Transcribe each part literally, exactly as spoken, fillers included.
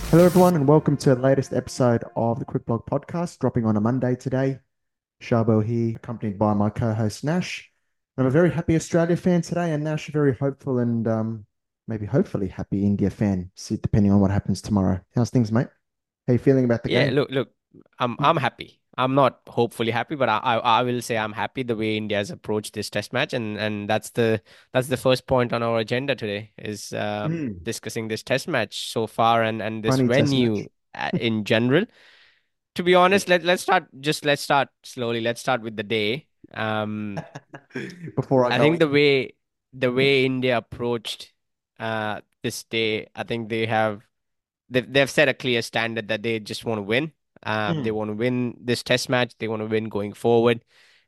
Hello, everyone, and welcome to the latest episode of the Quick Blog Podcast, dropping on a Monday today. Shabo here, accompanied by my co-host Nash. I'm a very happy Australia fan today, and Nash a very hopeful and um, maybe hopefully happy India fan, see, depending on what happens tomorrow. How's things, mate? How you feeling about the Yeah, game? look, look, I'm I'm happy. I'm not hopefully happy, but I, I I will say I'm happy the way India has approached this test match, and and that's the that's the first point on our agenda today is um Mm, discussing this test match so far and and this funny test venue match. uh, in general. To be honest, let let's start just let's start slowly. Let's start with the day. Um, Before I I go think the in. way the way India approached uh this day, I think they have they've they've set a clear standard that they just want to win. Um, they Mm, want to win this test match. They want to win going forward,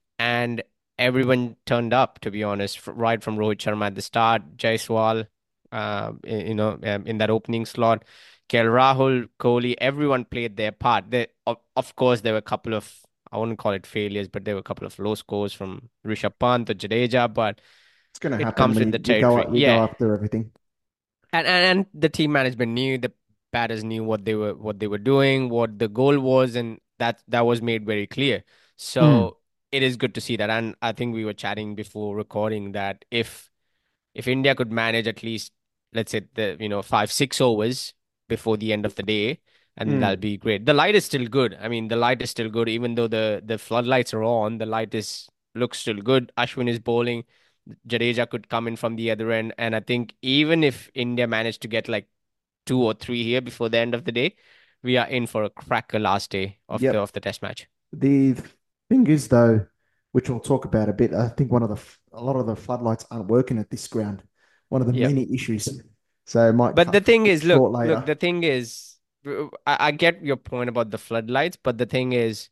and everyone turned up. To be honest, fr- right from Rohit Sharma at the start, Jaiswal, uh, i- you know, um, in that opening slot, K L Rahul, Kohli, everyone played their part. They, of, of course, there were a couple of I wouldn't call it failures, but there were a couple of low scores from Rishabh Pant or Jadeja, but it's going to it happen comes when with the you, you go territory. you go Yeah, after everything. and, and and the team management knew, the batters knew what they were what they were doing, what the goal was, and that that was made very clear. Mm, So it is good to see that. And I think we were chatting before recording that if if India could manage at least, let's say, the you know five six overs before the end of the day, and that'll mm, be great. The light is still good. I mean, the light is still good, even though the the floodlights are on. The light is looks still good. Ashwin is bowling. Jadeja could come in from the other end, and I think even if India managed to get like two or three here before the end of the day, we are in for a cracker last day of the yep. of the test match. The thing is, though, which we'll talk about a bit, I think one of the f- a lot of the floodlights aren't working at this ground. One of the Yeah. many issues. So it might But the cut things thing is, look, short look, later. the thing is, w- I, I get your point about the floodlights, but the thing is,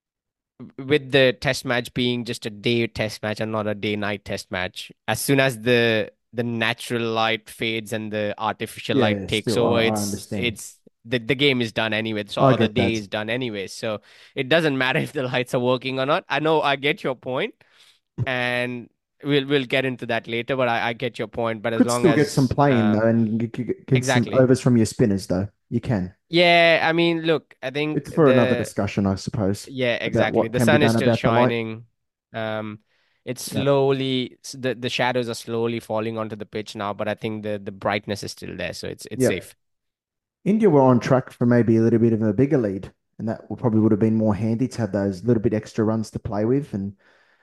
with the test match being just a day test match and not a day night test match, as soon as the the natural light fades and the artificial light Yeah, takes still, I, over, I it's understand. it's the, the game is done anyway. So I or the get day that. is done anyway. So it doesn't matter if the lights are working or not. I know I get your point, and we'll we'll get into that later, but I, I get your point. But as Could long still get some as play in though, um and get, get get some exactly. overs from your spinners though. You can. Yeah, I mean, look, I think It's for another the discussion, I suppose, yeah, about exactly. what The can be sun is done still about the light. shining. Um, it's Yeah, slowly s- the the shadows are slowly falling onto the pitch now, but I think the the brightness is still there, so it's it's yeah. safe. India were on track for maybe a little bit of a bigger lead, and that would probably would have been more handy to have those little bit extra runs to play with, and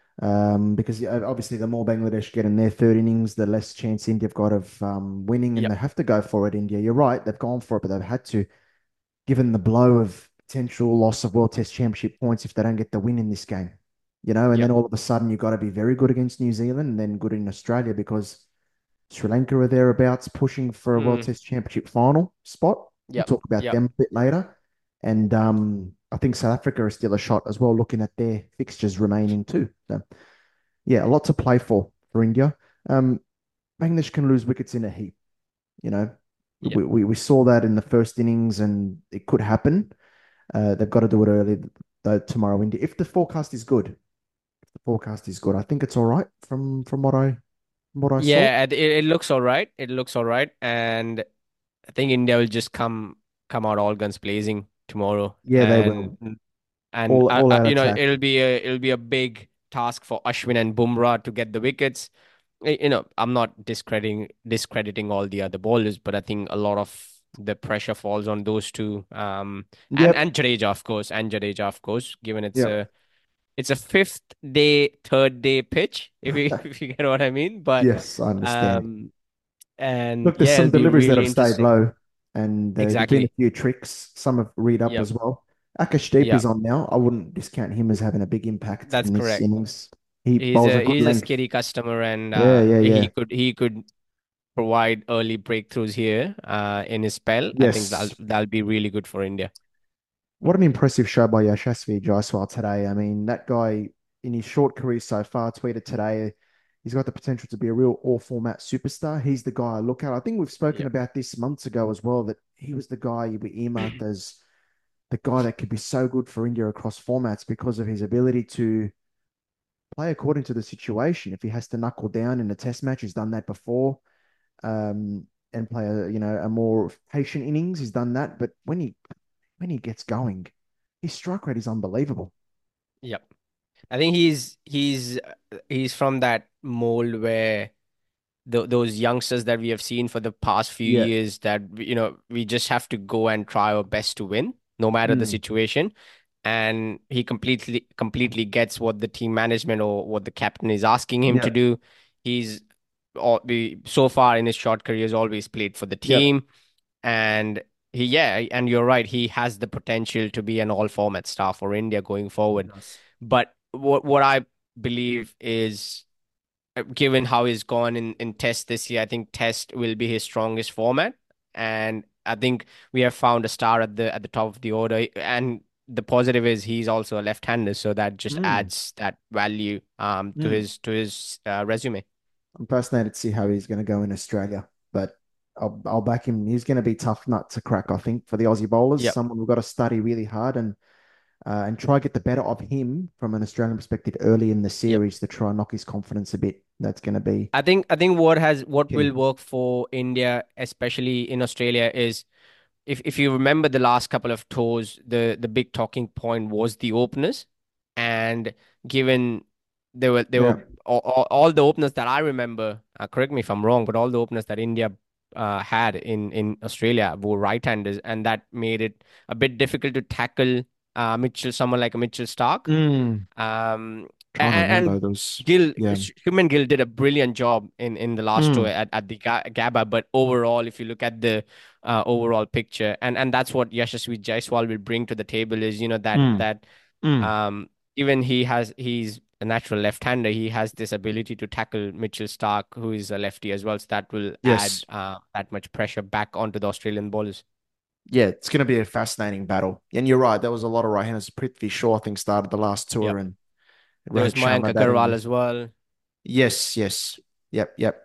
um, because yeah, obviously the more Bangladesh get in their third innings, the less chance India have got of um, winning, and they Yep. have to go for it. India, you're right, they've gone for it, but they've had to, given the blow of potential loss of World Test Championship points if they don't get the win in this game, you know, and then Yep. all of a sudden you've got to be very good against New Zealand and then good in Australia because Sri Lanka are thereabouts pushing for a World Mm. Test Championship final spot. We'll Yep. talk about Yep. them a bit later. And um, I think South Africa is still a shot as well, looking at their fixtures remaining too. So yeah, a lot to play for for India. Um, Bangladesh can lose wickets in a heap. You know, Yep. we, we, we saw that in the first innings, and it could happen. Uh, they've got to do it early though tomorrow. India, if the forecast is good, if the forecast is good, I think it's all right from from what I from what I saw. Yeah, it, it looks all right. It looks all right, and I think India will just come come out all guns blazing tomorrow, Yeah, they will. and and All uh, all uh, out you know attack. it'll be a it'll be a big task for Ashwin and Bumrah to get the wickets. Y- You know, I'm not discrediting discrediting all the other bowlers, but I think a lot of the pressure falls on those two. Um, and Yep. and Jadeja, of course, and Jadeja, of course, given it's Yep. a it's a fifth day, third day pitch, if you if you get what I mean. But Yes, I understand. um, and Look, there's yeah, some it'll be deliveries that really have stayed interesting. low, and uh, there've been a Exactly. few tricks. Some have read up Yep. as well. Akashdeep Yep. is on now. I wouldn't discount him as having a big impact That's in this correct. innings. He He's bowls a a good he's a length. skitty customer, and Yeah, uh, yeah, he yeah. could he could provide early breakthroughs here uh, in his spell. I think that'll Yes. that'll be really good for India. What an impressive show by Yashasvi Jaiswal today. I mean, that guy in his short career so far tweeted today, he's got the potential to be a real all format superstar. He's the guy I look at. I think we've spoken Yep. about this months ago as well, that he was the guy we earmarked as the guy that could be so good for India across formats because of his ability to play according to the situation. If he has to knuckle down in a test match, he's done that before. Um, and play a you know a more patient innings. He's done that, but when he when he gets going, his strike rate is unbelievable. Yep. I think he's he's he's from that mold where th those youngsters that we have seen for the past few Yeah. years that you know we just have to go and try our best to win no matter the Mm. situation. And he completely completely gets what the team management or what the captain is asking him to Yeah. do. He's all, be- so far in his short career has always played for the Yep. team. And he yeah, and you're right, he has the potential to be an all format star for India going forward. Yes. But what what I believe is, uh, given how he's gone in in Test this year, I think Test will be his strongest format, and I think we have found a star at the at the top of the order. And the positive is he's also a left-hander, so that just Mm. adds that value um to Mm. his to his uh, resume. I'm fascinated to see how he's going to go in Australia, but I'll, I'll back him. He's going to be tough nut to crack, I think, for the Aussie bowlers. Yep. Someone we've got to study really hard and uh, and try to get the better of him from an Australian perspective early in the Yep. series to try and knock his confidence a bit. That's going to be I think I think what has what will key. work for India, especially in Australia, is if if you remember the last couple of tours, the the big talking point was the openers. And given there were there were Yeah. all, all, all the openers that I remember, uh, correct me if I'm wrong, but all the openers that India uh, had in in Australia were right-handers, and that made it a bit difficult to tackle uh, Mitchell, someone like a Mitchell Stark. Mm. Um, Trying to and, remember and those. Gill, Yeah. Human Gill did a brilliant job in, in the last tour Mm. at, at the Ga- Gabba. But overall, if you look at the uh, overall picture, and, and that's what Yashasvi Jaiswal will bring to the table is, you know, that Mm. that Mm. um, even he has he's a natural left-hander, he has this ability to tackle Mitchell Stark, who is a lefty as well. So that will add Yes. uh, that much pressure back onto the Australian bowlers. Yeah, it's going to be a fascinating battle. And you're right. There was a lot of right-handers. Prithvi Shaw, I think, started the last tour, Yep. and There was Rohit Mayank Sharma batting Agarwal there. as well. Yes, yes. Yep, yep.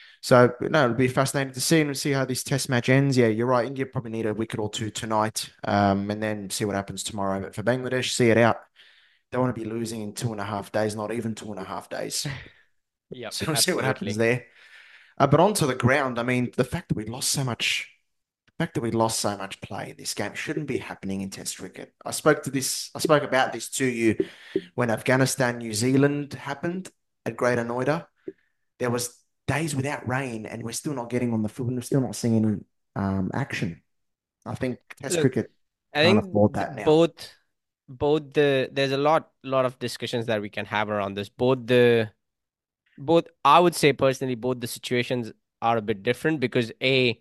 So no, it'll be fascinating to see and see how this test match ends. Yeah, you're right. India probably need a wicket or two tonight, um, and then see what happens tomorrow. But for Bangladesh, see it out. They want to be losing in two and a half days, not even two and a half days. Yep, So we'll see what happens absolutely. there. Uh, but onto the ground, I mean, the fact that we lost so much, the fact that we lost so much play in this game shouldn't be happening in Test cricket. I spoke to this, I spoke about this to you when Afghanistan, New Zealand happened at Greater Noida. There was days without rain, and we're still not getting on the field, and we're still not seeing any um, action. I think Test Look, cricket I can't think afford th- that now. both both the there's a lot lot of discussions that we can have around this. Both the both I would say personally both the situations are a bit different because a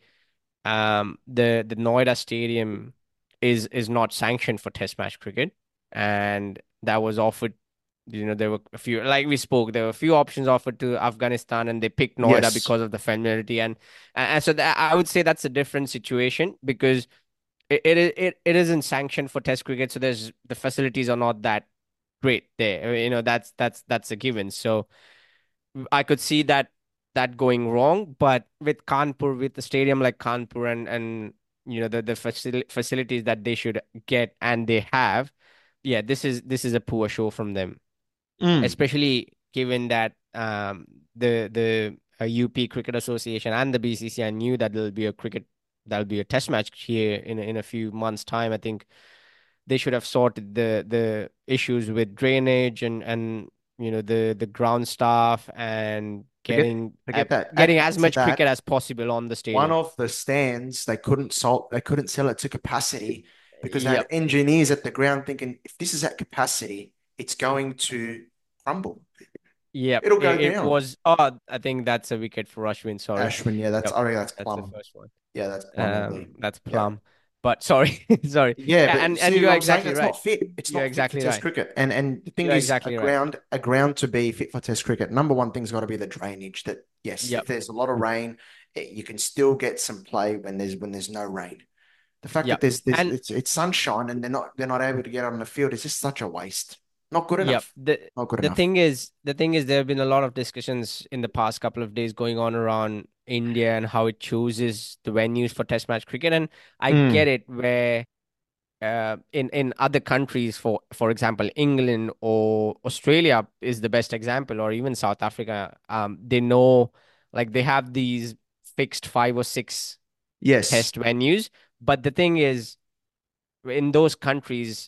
um the the Noida Stadium is is not sanctioned for Test match cricket, and that was offered. You know, there were a few, like we spoke, there were a few options offered to Afghanistan, and they picked Noida Yes. because of the familiarity. And and so that, I would say that's a different situation because it, it it it isn't sanctioned for Test cricket, so there's the facilities are not that great there. I mean, you know, that's that's that's a given. So I could see that that going wrong, but with Kanpur, with the stadium like Kanpur, and and you know the the facil facilities that they should get and they have, yeah, this is this is a poor show from them, Mm. especially given that um the the uh, U P Cricket Association and the B C C I knew that there'll be a cricket there'll be a test match here in a- in a few months' time. I think they should have sorted the the issues with drainage and and you know the the ground staff and Forget getting uh, forget that. getting Add as to much cricket that, as possible on the one stadium. of the stands they couldn't sell they couldn't sell it to capacity because they had Yep. engineers at the ground thinking if this is at capacity, it's going to crumble. Yep. It'll go It, it down. was. Oh, I think that's a wicket for Ashwin. Sorry. Ashwin, yeah, that's Yep. I reckon that's That's the plum. first one. Yeah, that's plum Um, ugly. that's Yeah. Plum. But sorry, sorry. Yeah, Yeah, but and and see you're what I'm saying? exactly That's right. not fit. It's You're not fit for exactly Test right. cricket. And and the thing You're is, a exactly right. ground a ground to be fit for Test cricket. Number one thing's got to be the drainage. That yes, if Yep. there's a lot of rain, eh, you can still get some play when there's when there's no rain. The fact that Yep. there's this And it's it's sunshine and they're not they're not able to get on the field is just such a waste. Not good yep. enough. The Not good the enough. thing is, the thing is, there have been a lot of discussions in the past couple of days going on around India and how it chooses the venues for Test match cricket. And I Mm. get it where uh, in in other countries, for for example, England or Australia is the best example, or even South Africa. Um, they know, like they have these fixed five or six Yes. test venues. But the thing is, in those countries,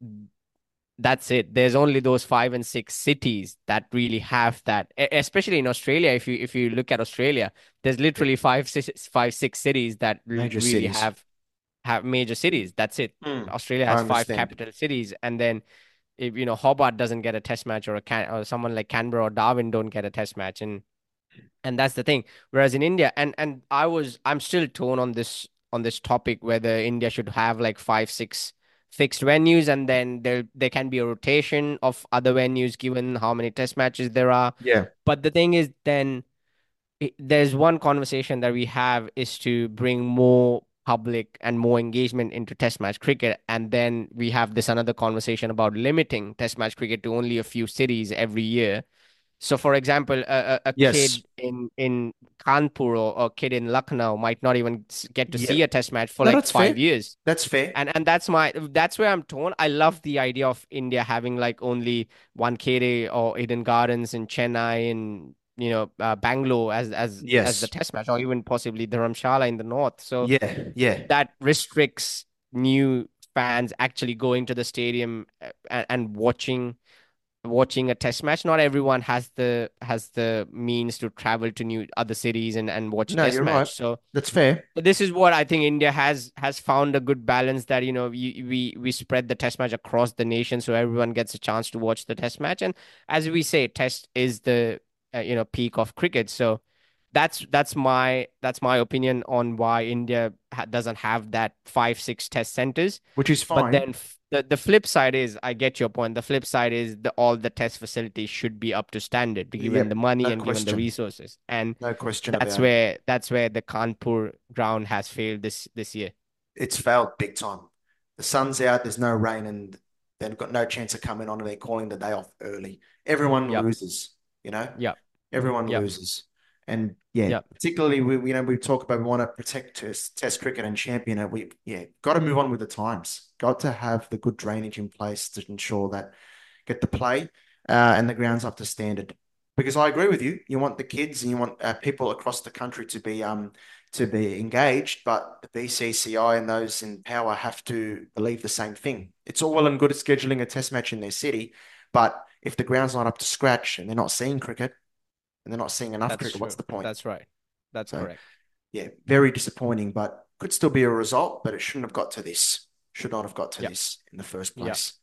that's it. There's only those five and six cities that really have that. E- Especially in Australia, if you if you look at Australia, there's literally five, six, five, six cities that re Major really cities. have have major cities. That's it. Mm, Australia I has five understand. capital cities, and then if you know Hobart doesn't get a test match, or a can or someone like Canberra or Darwin don't get a test match, and and that's the thing. Whereas in India, and and I was I'm still torn on this on this topic whether India should have like five, six fixed venues, and then there there can be a rotation of other venues given how many test matches there are. Yeah. But the thing is, then it, there's one conversation that we have is to bring more public and more engagement into test match cricket, and then we have this another conversation about limiting test match cricket to only a few cities every year. So, for example, a, a a Yes. kid in in Kanpur, or, or a kid in Lucknow might not even s- get to Yeah. see a test match for No, like that's five fair. years. That's fair. And and that's my that's where I'm torn. I love the idea of India having like only one Wankhede or Eden Gardens in Chennai and you know uh, Bangalore as as as the Yes. test match, or even possibly Dharamshala in the north. So Yeah. Yeah. that restricts new fans actually going to the stadium uh, and, and watching watching a test match. Not everyone has the has the means to travel to new other cities and and watch No, test you're right. match. So That's fair. this is what I think India has has found a good balance, that you know we we we spread the test match across the nation so everyone gets a chance to watch the test match. And as we say, test is the uh, you know peak of cricket. So that's that's my that's my opinion on why India ha doesn't have that five six test centers. Which is But fine. then f- the the flip side is, I get your point. The flip side is the all the test facilities should be up to standard, given the Yep. money No and given the question. resources. And No question that's about it. where that's where the Kanpur ground has failed this this year. It's failed big time. The sun's out, there's no rain, and they've got no chance of coming on, and they're calling the day off early. Everyone Yep, loses, you know? yep, Everyone yep, loses. And yeah, yep, particularly we you know we talk about we want to protect test, test cricket and champion it. We yeah, got to move on with the times. Got to have the good drainage in place to ensure that get the play uh, and the grounds up to standard. Because I agree with you. You want the kids and you want uh, people across the country to be um to be engaged, but the B C C I and those in power have to believe the same thing. It's all well and good at scheduling a test match in their city, but if the ground's not up to scratch and they're not seeing cricket and they're not seeing enough that's cricket, what's true. the point? That's right. That's So correct. yeah, very disappointing, but could still be a result, but it shouldn't have got to this. Should not have got to Yep, this in the first yep. place.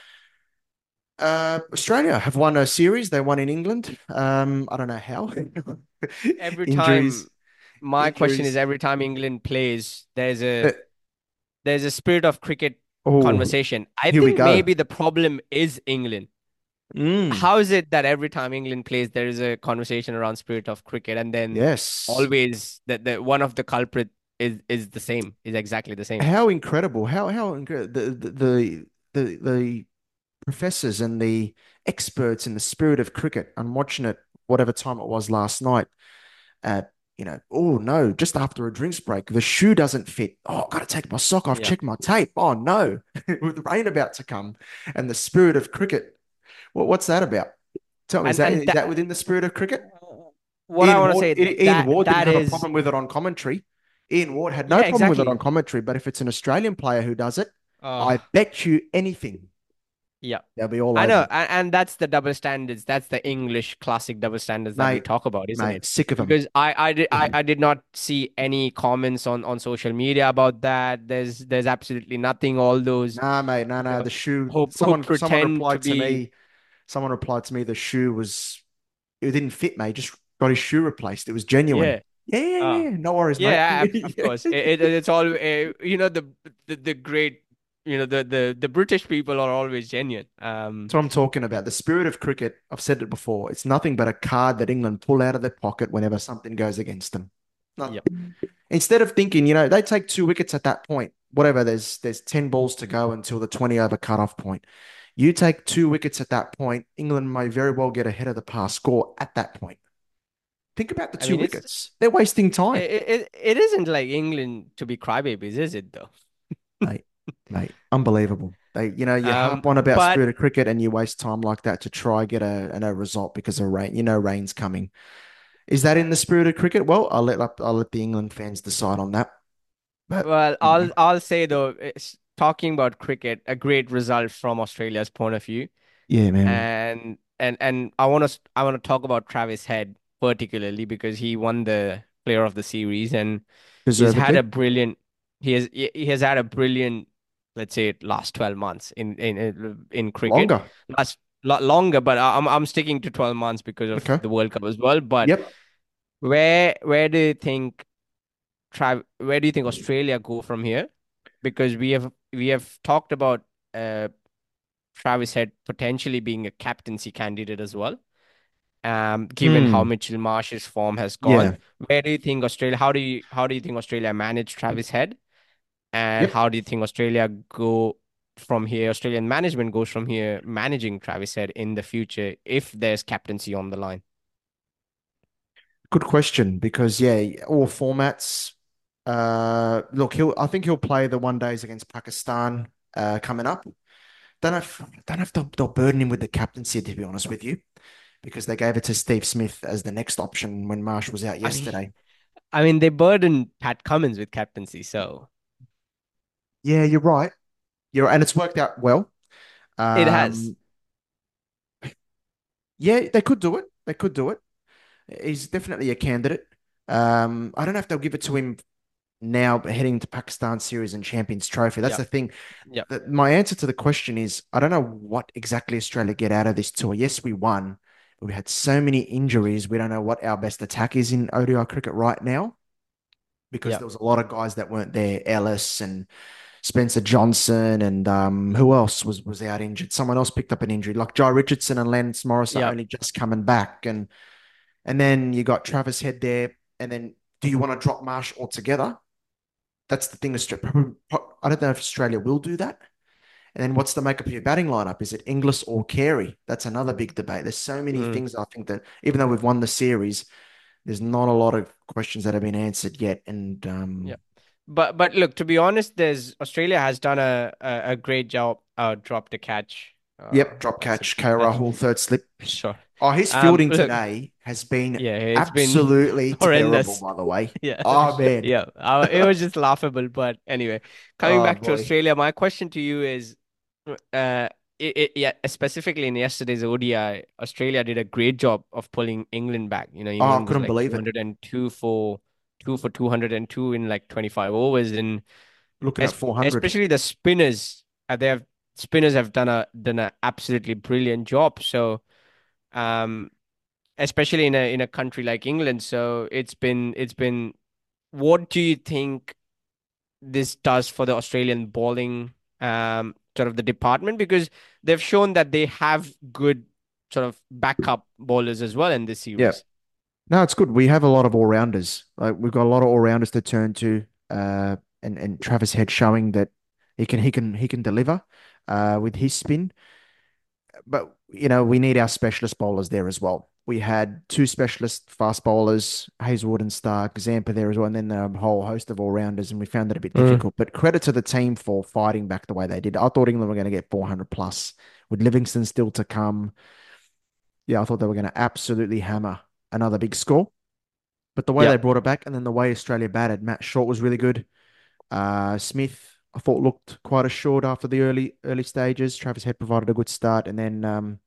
Uh, Australia have won a series. They won in England. Um, I don't know how. Every time, Injuries, my question is, injuries. every time England plays, there's a But there's a spirit of cricket oh, conversation. I here we think go. maybe the problem is England. Mm, How is it that every time England plays, there is a conversation around spirit of cricket, and then yes. always that the one of the culprit is is the same, is exactly the same. How incredible! How how incredible! The, the the the the professors and the experts in the spirit of cricket. I'm watching it, whatever time it was last night. At you know, oh no, just after a drinks break, the shoe doesn't fit. Oh, I've got to take my sock off, Yeah. check my tape. Oh no, with the rain about to come, and the spirit of cricket. What what's that about? Tell me, is And that and is that that within the spirit of cricket? what I Ian want to Ward, say, Ian that Ward didn't that have a is, problem with it on commentary. Ian Ward had no yeah, problem with it on exactly. commentary, but if it's an Australian player who does it, Uh, I bet you anything yeah. they'll be all I over know, it. and, and that's the double standards. That's the English classic double standards that we Mate, talk about, isn't mate, it? sick of them. Because I I did I, I did not see any comments on on social media about that. There's there's absolutely nothing. All those, Nah, mate, no, you no. know, The shoe. who who Someone, someone pretend to replied to be, me. Someone replied to me. The shoe was. It didn't fit, mate. Just got his shoe replaced. It was genuine. yeah. Yeah, yeah, Uh, yeah. No worries, mate. yeah, ab- of course. It, it it's all uh, you know the, the the great you know the the the British people are always genuine. Um, That's what I'm talking about. The spirit of cricket. I've said it before. It's nothing but a card that England pull out of their pocket whenever something goes against them. No. yeah, Instead of thinking, you know, they take two wickets at that point. Whatever. There's there's ten balls to go until the twenty over cutoff point. You take two wickets at that point. England may very well get ahead of the pass score at that point. Think about the I two mean it's wickets. They're wasting time. it, it it isn't like England to be crybabies, is it though? Mate, mate, unbelievable. They, you know, you Um, harp on about but spirit of cricket and you waste time like that to try get a, a result because of rain. You know, rain's coming. Is that in the spirit of cricket? Well, I'll let I'll let the England fans decide on that. But Well, you know, I'll I'll say though, it's, talking about cricket, a great result from Australia's point of view, yeah, man, and and and I want to I want to talk about Travis Head particularly because he won the Player of the Series and he's had deservedly a brilliant he has he he has had a brilliant, let's say, last twelve months in in in cricket. longer. Last lot longer, but I'm I'm sticking to twelve months because of Okay. the World Cup as well. But Yep. where where do you think Trav where do you think Australia go from here? Because we have we have talked about uh Travis Head potentially being a captaincy candidate as well. Um, given how Hmm. Mitchell Marsh's form has gone, Yeah. where do you think Australia? How do you how do you think Australia manage Travis Head, and Yep. how do you think Australia go from here? Australian management goes from here managing Travis Head in the future if there's captaincy on the line. Good question because yeah, all formats. Uh, look, he'll. I think he'll play the one days against Pakistan. Uh, coming up. Don't know if don't know if they'll, they'll burden him with the captaincy. To be honest with you, because they gave it to Steve Smith as the next option when Marsh was out I mean, yesterday. I mean they burdened Pat Cummins with captaincy, so Yeah, you're right. You're and it's worked out well. it has. Um, yeah, they could do it. They could do it. He's definitely a candidate. Um, I don't know if they'll give it to him now heading to Pakistan Series and Champions Trophy. That's Yeah, the thing. yeah, That my answer to the question is I don't know what exactly Australia get out of this tour. Yes, we won, but we had so many injuries. We don't know what our best attack is in O D I cricket right now because yeah, there was a lot of guys that weren't there. Ellis and Spencer Johnson and um, who else was was out injured? Someone else picked up an injury, like Jai Richardson and Lance Morris are yeah. only just coming back, and and then you got Travis Head there, and then do you want to drop Marsh altogether? That's the thing. I don't know if Australia will do that. And then what's the makeup of your batting lineup? Is it Inglis or Carey? That's another big debate. There's so many Mm, things I think that even though we've won the series, there's not a lot of questions that have been answered yet. And yeah. um, But but look, to be honest, there's Australia has done a a, a great job. Uh, drop the catch. Uh, yep, drop what's it? catch, K. Catch. Rahul, third slip. Sure. Oh, his Um, fielding look, today has been yeah, it's been absolutely terrible, horrendous. by the way. Yeah, Oh, man. yeah. Uh, it was just laughable. But anyway, coming Oh, back to boy. Australia, my question to you is, uh, it, it, yeah, specifically in yesterday's O D I, Australia did a great job of pulling England back. You know, Oh, I England was couldn't like believe it. two hundred two for two for two hundred two in like twenty-five overs, and Looking at es- four hundred. especially the spinners. Uh, they have spinners have done a done a absolutely brilliant job. So, um, especially in a in a country like England. So it's been it's been. What do you think this does for the Australian bowling um sort of the department? Because they've shown that they have good sort of backup bowlers as well in this Yeah. series. No, it's good. We have a lot of all rounders. Like we've got a lot of all rounders to turn to. Uh, and and Travis Head showing that he can he can he can deliver uh, with his spin. But you know we need our specialist bowlers there as well. We had two specialist fast bowlers, Hazelwood and Stark, Zampa there as well, and then a whole host of all rounders, and we found it a bit Mm. difficult. But credit to the team for fighting back the way they did. I thought England were going to get four hundred plus with Livingston still to come. Yeah, I thought they were going to absolutely hammer another big score. But the way they Yep. brought it back, and then the way Australia batted, Matt Short was really good. Uh, Smith, I thought looked quite assured after the early early stages. Travis Head provided a good start, and then um,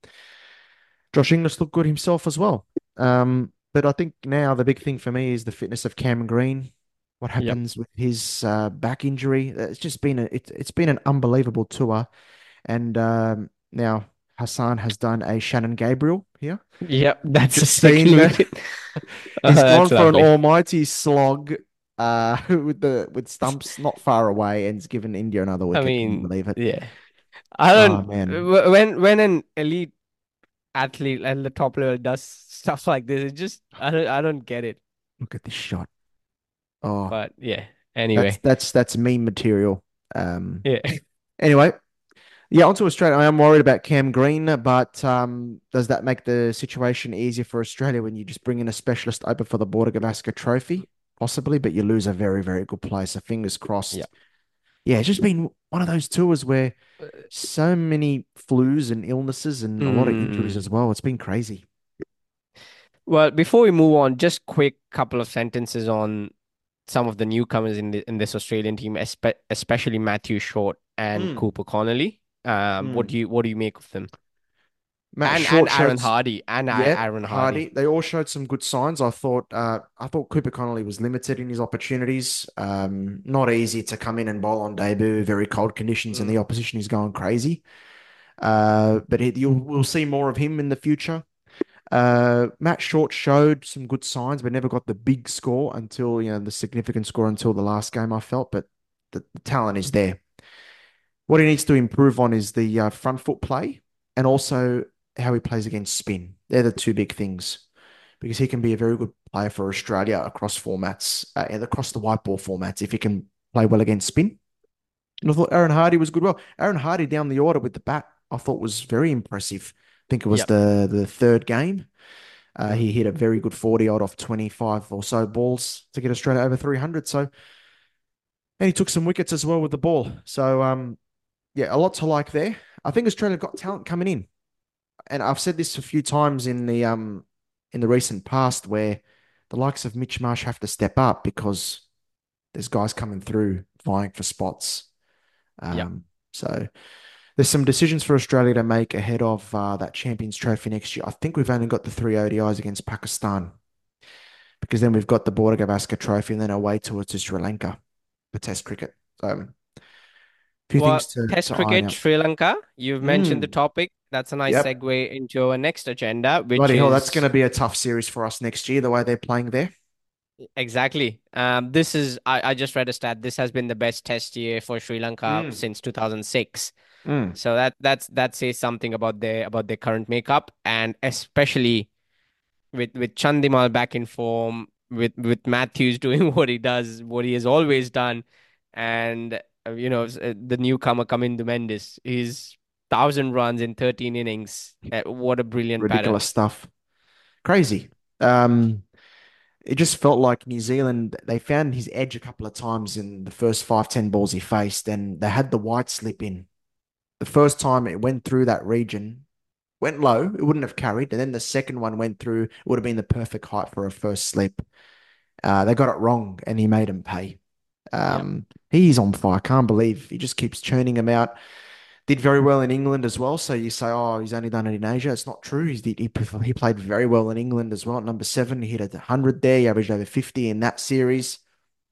Josh Inglis looked good himself as well. Um, but I think now the big thing for me is the fitness of Cameron Green. What Yep. happens with his uh, back injury? It's just been a it, it's been an unbelievable tour, and um, now Hassan has done a Shannon Gabriel here. Yep. We've That's the just seen second we that. did. Uh, He's gone that's for an lovely. almighty slog uh, with the with stumps not far away and has given India another I wicket. Can you mean, believe it? yeah. I Oh don't man. wh- when when an elite athlete at the top level does stuff like this, it just I don't I don't get it. Look at this shot. Oh, But yeah. that's Anyway. that's that's meme material. Um Yeah. anyway, yeah, onto Australia. I am worried about Cam Green, but um does that make the situation easier for Australia when you just bring in a specialist open for the Border Gavaskar trophy? Possibly, but you lose a very, very good player. So fingers Yeah. crossed. Yeah, it's just been one of those tours where so many flus and illnesses and a lot of injuries Mm. as well. It's been crazy. Well, before we move on, just quick couple of sentences on some of the newcomers in the in this Australian team, espe especially Matthew Short and Mm, Cooper Connolly. Um, what mm. do you what do you make of them? Matt And and Short Aaron showed, Hardy and A- yeah, Aaron Hardy. Hardy. They all showed some good signs. I thought, uh, I thought Cooper Connolly was limited in his opportunities. Um, not easy to come in and bowl on debut, very cold conditions, and the Mm. opposition is going crazy. Uh, but it, you'll we'll see more of him in the future. Uh, Matt Short showed some good signs, but never got the big score until, you know, the significant score until the last game, I felt, but the, the talent is there. What he needs to improve on is the uh, front foot play and also how he plays against spin. They're the two big things because he can be a very good player for Australia across formats uh, and across the white ball formats if he can play well against spin. And I thought Aaron Hardy was good. Well, Aaron Hardy down the order with the bat, I thought was very impressive. I think it was Yep. the the third game. Uh, Mm. he hit a very good forty odd off twenty-five or so balls to get Australia over three hundred. So, and he took some wickets as well with the ball. So, um, yeah, a lot to like there. I think Australia got talent coming in, and I've said this a few times in the um in the recent past where the likes of Mitch Marsh have to step up because there's guys coming through vying for spots. Yep. Um, so there's some decisions for Australia to make ahead of uh, that Champions Trophy next year. I think we've only got the three O D Is against Pakistan because then we've got the Border Gavaskar Trophy and then away tour to Sri Lanka for Test cricket. So a few Well, things to, Test to iron cricket, out. Sri Lanka. You've mentioned the Mm, topic. That's a nice yep. segue into our next agenda, which Bloody hell, that's going is to be a tough series for us next year, the way they're playing there. exactly. Um, this is I, I just read a stat. This has been the best test year for Sri Lanka Mm, since two thousand six. mm. So that that's that says something about their about their current makeup, and especially with with Chandimal back in form, with with Matthews doing what he does, what he has always done, and uh, you know s- uh, the newcomer Kamindu Mendes, he's thousand runs in thirteen innings. Uh, what a brilliant pattern! Ridiculous stuff. Crazy. Um, it just felt like New Zealand, they found his edge a couple of times in the first five, ten balls he faced, and they had the white slip in. The first time it went through that region, went low, it wouldn't have carried. And then the second one went through, it would have been the perfect height for a first slip. Uh, they got it wrong and he made him pay. Yeah, Um, he's on fire. Can't believe he just keeps churning them out. Did very well in England as well. So you say, oh, he's only done it in Asia. It's not true. He's, he, he played very well in England as well. At number seven, he hit a hundred there. He averaged over fifty in that series.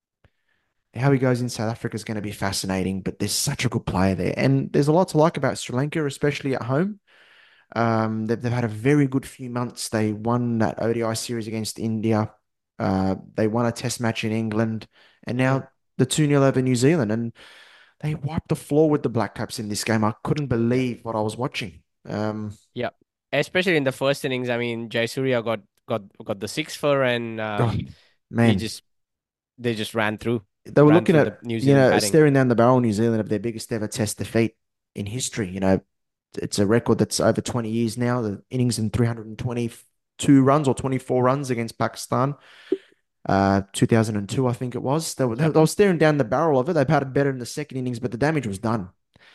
How he goes in South Africa is going to be fascinating, but there's such a good player there. And there's a lot to like about Sri Lanka, especially at home. Um, they've, they've had a very good few months. They won that O D I series against India. Uh, they won a test match in England, and mm, now the two nil over New Zealand. And they wiped the floor with the Black Caps in this game. I couldn't yeah, believe what I was watching. Um, yeah. Especially in the first innings, I mean, Jayasuriya got got got the six for, and um, God, he man, just they just ran through, they were ran looking through the at, New you Zealand know, batting. staring down the barrel, New Zealand, of their biggest ever test defeat in history. You know, it's a record that's over twenty years now. The innings in three hundred twenty-two runs or twenty-four runs against Pakistan. Uh, two thousand two, I think it was. They were, they Yep. were staring down the barrel of it. They batted better in the second innings, but the damage was done.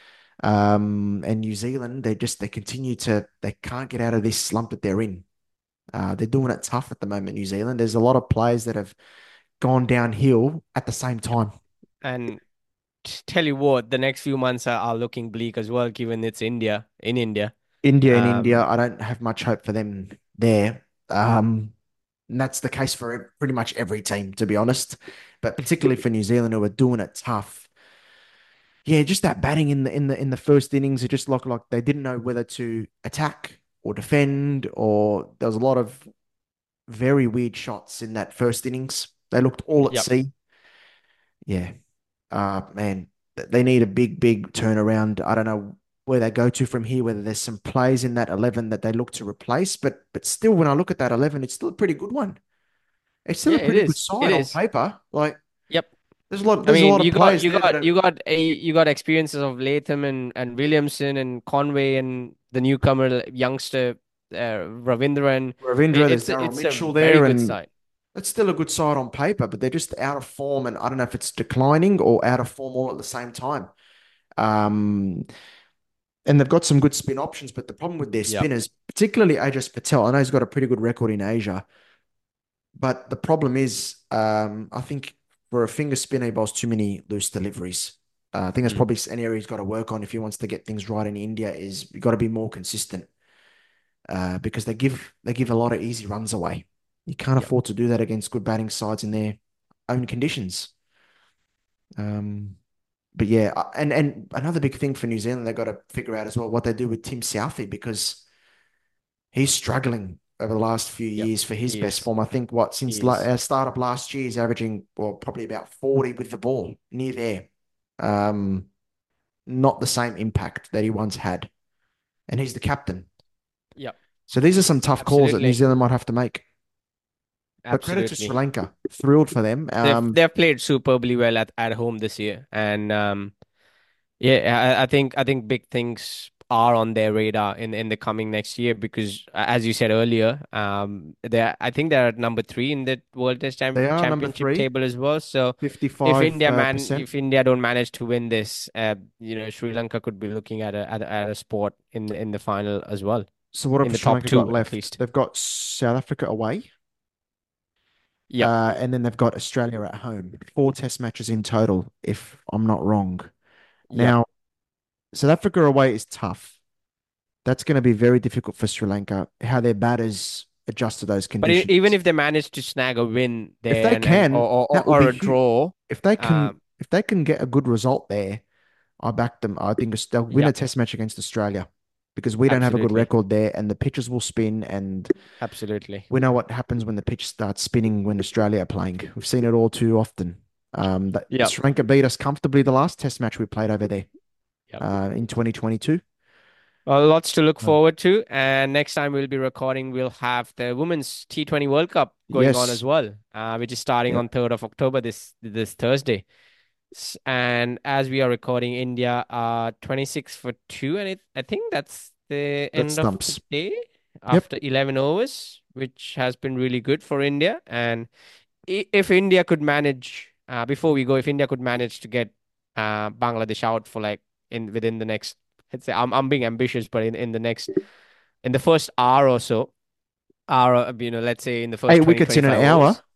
Um, and New Zealand, they just they continue to they can't get out of this slump that they're in. Uh, they're doing it tough at the moment, New Zealand. There's a lot of players that have gone downhill at the same Yep. time. And t- tell you what, the next few months are, are looking bleak as well, given it's India in India. India and India, Um, I don't have much hope for them there. Um, and that's the case for pretty much every team, to be honest. But particularly for New Zealand, who are doing it tough. Yeah, just that batting in the in the in the first innings, it just looked like they didn't know whether to attack or defend, or there was a lot of very weird shots in that first innings. They looked all at yep. sea. Yeah. Uh man, they need a big, big turnaround. I don't know where they go to from here, whether there's some plays in that eleven that they look to replace, but but still when I look at that eleven, it's still a pretty good one. It's still Yeah, a it pretty good is. It side on is. paper. Like Yep. there's a lot I there's a mean, lot of you got players you there that got are you got a you got experiences of Latham and and Williamson and Conway and the newcomer youngster uh, Ravindran. Ravindra, It, there's it's a, Daryl it's a Mitchell very there, good and side. it's still a good side on paper, but they're just out of form, and I don't know if it's declining or out of form all at the same time. Um, and they've got some good spin options, but the problem with their Yep. spinners, particularly Ajaz Patel, I know he's got a pretty good record in Asia, but the problem is, um, I think for a finger spinner, he bowls too many loose deliveries. Uh, I think that's Mm. probably an area he's got to work on if he wants to get things right in India. Is you got to be more consistent uh, because they give they give a lot of easy runs away. You can't Yep. afford to do that against good batting sides in their own conditions. Um, but yeah, uh, and and another big thing for New Zealand they've got to figure out as well what they do with Tim Southey because he's struggling over the last few Yep. years for his He best is. form. I think what since He la- is. our start of last year, he's averaging well probably about forty with the ball near there. Um, not the same impact that he once had, and he's the captain. Yep. So these are some tough calls that New Absolutely. Zealand might have to make. But credit to Sri Absolutely. Lanka, thrilled for them. They've Um, they've played superbly well at, at home this year. And um yeah, I, I think I think big things are on their radar in in the coming next year because a- as you said earlier, um they I think they're at number three in the World Test they Champ are number Championship three, table as well. So if fifty-five India uh, man percent. if India don't manage to win this, uh, you know, Sri Lanka could be looking at a at a, at a spot in the, in the final as well, So what in have the Sri top Lanka got two at left? least. They've got South Africa away, Yep. uh, and then they've got Australia at home. Four test matches in total, if I'm not wrong. Yep. Now, South Africa away is tough. That's going to be very difficult for Sri Lanka, how their batters adjust to those But e- even conditions. if they manage to snag a win If there they and, and can, or, or that will or be a huge. draw, If they can, um, if they can get a good result there, I back them. I think they'll win a yep, test match against Australia because we don't have a good absolutely, record there, and the pitches will spin, and absolutely. we know what happens when the pitch starts spinning when Australia are playing. We've seen it all too often. Um, that Yep, Sri Lanka beat us comfortably the last test match we played over there yep. uh, in twenty twenty-two. Well, lots to look Um, forward to. And next time we'll be recording, we'll have the Women's T twenty World Cup going on as yes. well, uh, which is starting Yeah. on third of October this this Thursday. S- And as we are recording, India are twenty-six for two, and it, I think that's the That end of the stumps. day Yep. after eleven overs, which has been really good for India. And i- if India could manage, uh, before we go, if India could manage to get uh, Bangladesh out for like in within the next, let's say, I'm I'm being ambitious, but in, in the next in the first hour or so, hour, uh, you know, let's say in the first Eight twenty wickets twenty in an five hour. overs,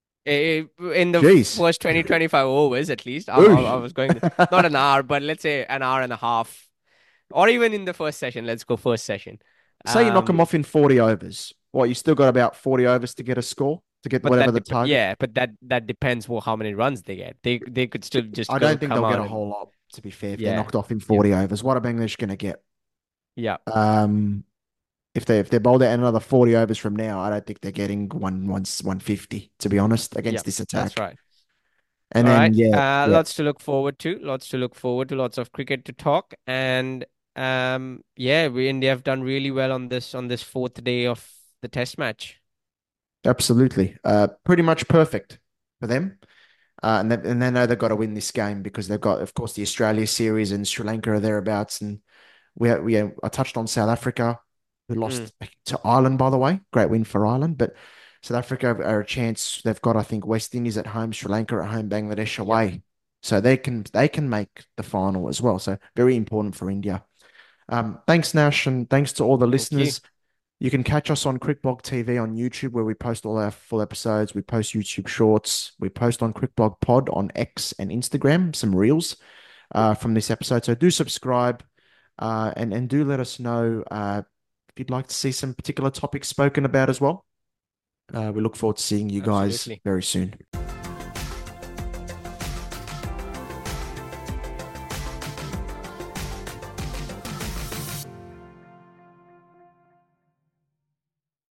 eh, in the Jeez. first twenty twenty five overs at least, I'm, I I Ooh. was going not an hour, but let's say an hour and a half, or even in the first session. Let's go first session. Say you knock them Um, off in forty overs. What, you still got about forty overs to get a score, to get but whatever that the dep target? yeah, but that that depends for how many runs they get. They they could still just I go don't think come they'll get out a and whole lot, to be fair, if they're yeah, knocked off in yeah, forty overs. What are Bangladesh going to get? yeah, Um, if they if they're bowled out another forty overs from now, I don't think they're getting one once one fifty, to be honest, yeah. against this That's attack. right. And All then right. yeah, Uh, yeah, lots to look forward to. Lots to look forward to. Lots of cricket to talk. And um, yeah, we India have done really well on this on this fourth day of the Test match. absolutely. Uh, pretty much perfect for them. Uh, and, they, and they know they've got to win this game because they've got, of course, the Australia series and Sri Lanka are thereabouts. And we, we I touched on South Africa, who Mm, lost to Ireland, by the way. Great win for Ireland. But South Africa are a chance. They've got, I think, West Indies at home, Sri Lanka at home, Bangladesh yep. away. So they can they can make the final as well. So very important for India. Um, thanks, Nash, and thanks to all the Thank you. listeners. You can catch us on Crickblog T V on YouTube, where we post all our full episodes. We post YouTube shorts. We post on Crickblog Pod on X and Instagram, some reels uh, from this episode. So do subscribe uh, and, and do let us know uh, if you'd like to see some particular topics spoken about as well. Uh, we look forward to seeing you guys Absolutely. very soon.